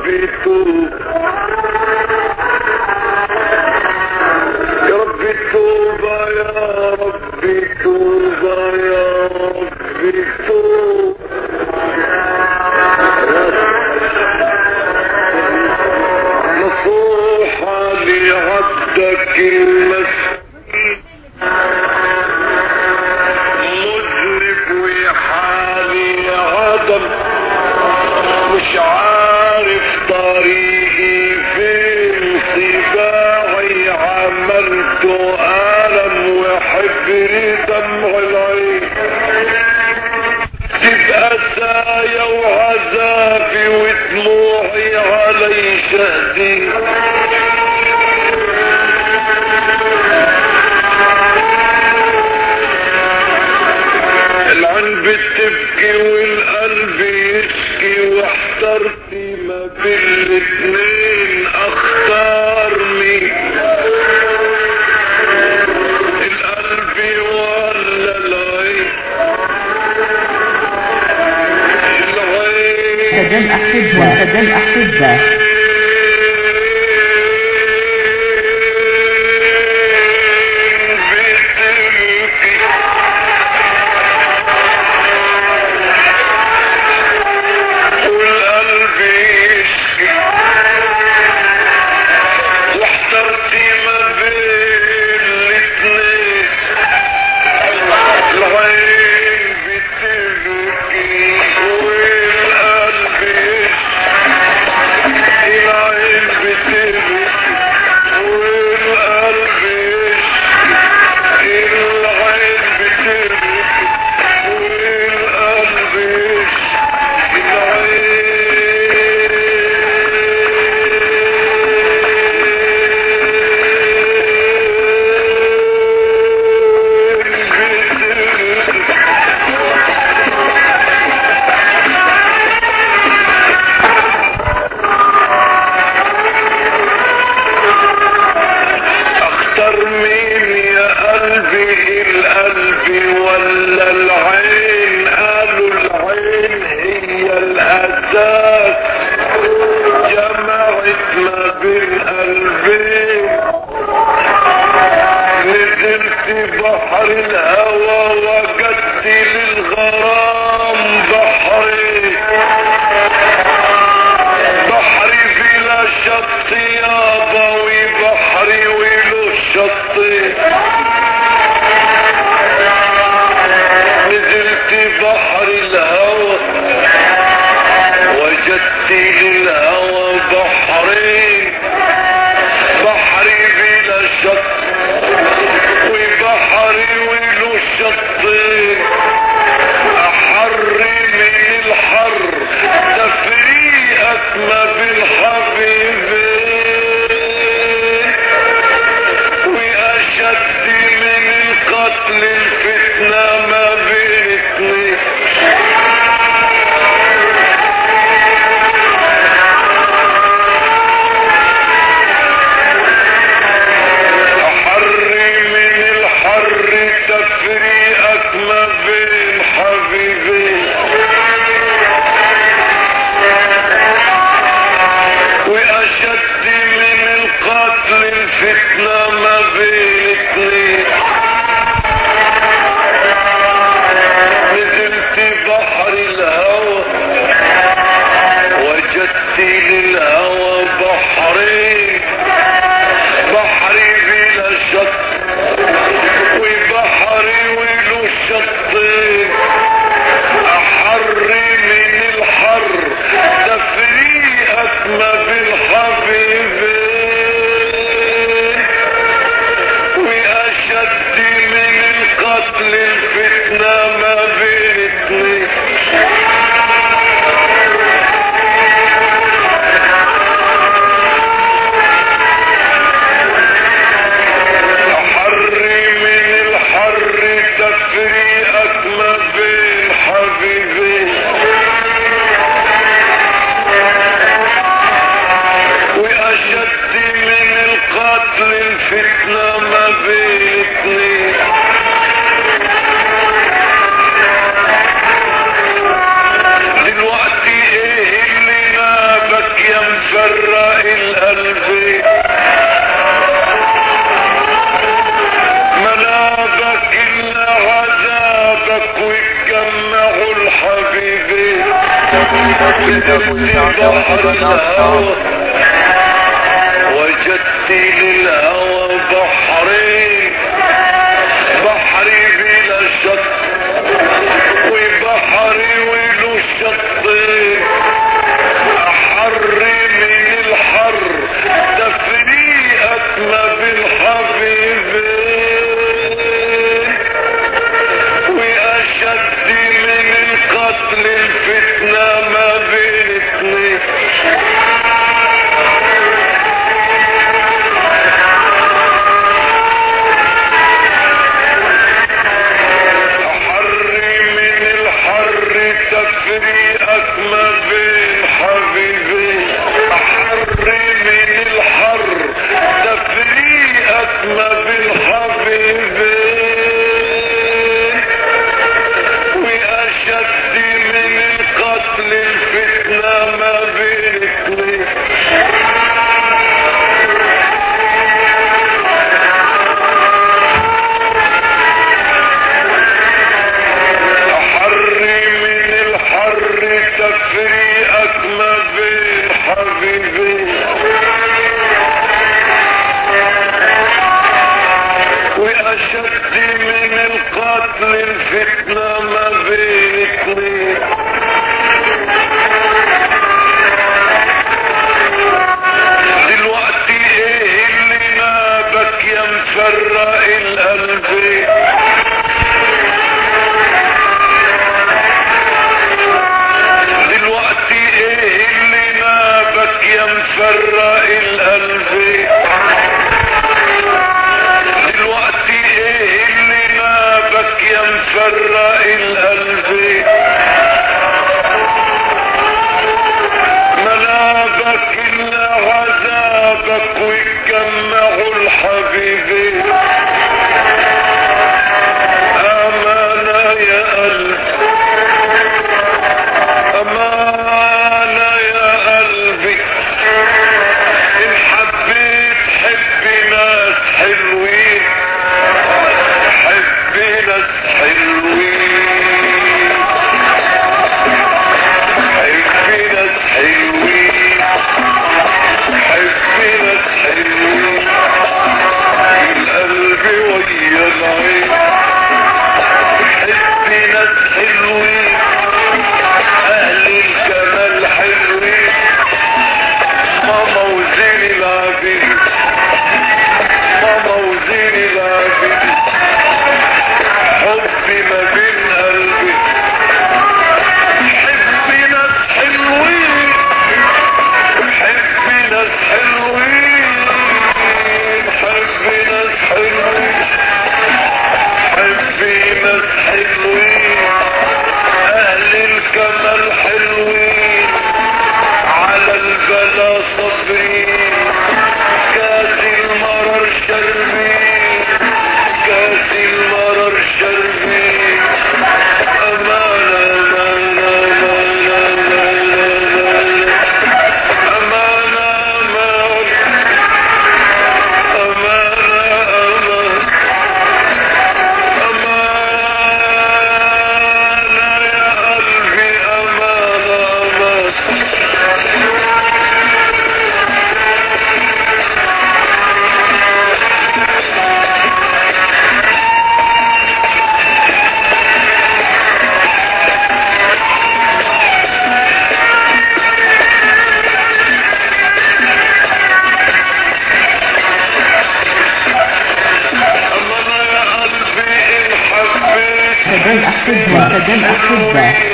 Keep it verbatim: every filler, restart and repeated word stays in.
ربي توب يا ربي توبة يا ربي توبة يا ربي توب نصوحة لعبدك المسكين مذنب وحالي عدم مش عارف طريقي فين صباعي عملت ألم وحبري دمع العين تبقى سايا وعذابي ودموعي علي شهدي العين بتبكي والقلب يشكي واحترت ما بين الاتنين اختار مين القلب ولا العين تدل أحبة تدل أحبة بحر الهوى وجدت للغرام بحري بحري بلا شط يابا وبحري وله شط نزلت بحر الهوى وجدت للهوى بحري بحري بلا شط بحري وله شطين احر من الحر تفريقك ما بين حبيبين واشد من القتل الفتنة ما بين اتنين جمعوا الحبيبين بدمت بحر الهوى وجدت للهوى بحرين بحري بلا شط وبحري وله شطين احر من الحر تفريقك ما بين حبيبين واشد من القتل الفتنة ما بين اتنين تفريقك ما بين حبيبين احر من الحر تفريقك ما بين حبيبين واشد من القتل الفتنة ما بين اتنين تفريقك ما بين حبيبين واشد من القتل الفتنة ما بين اتنين دلوقتي ايه اللي نابك يا مفرق القلبين يا مفرق القلب دلوقتي ايه اللي نابك يا مفرق القلب ما نابك الا عذابك ويتجمعوا الحبيبين امانة يا قلب امانة يا قلبي ان حبيت حب ناس حلوين حب ناس حلوين حب ناس حلوين حب ناس حلوين القلب ويا العين حب ناس حلوين اهل الجمال حلوين ماما وزين العبيد ماما وزين العبيد حبي ما بين قلبي حبي ناس حلوين حبي ناس حلوين حبي ناس حلوين حبي ناس حلوين اهل الجمال حلوين على البلا صابرين كاس المرر شربين كاس المرر شربين امانة امانة امانة امانة امانة امانة يا قلبي امانة سجل أحبة سجل أحبة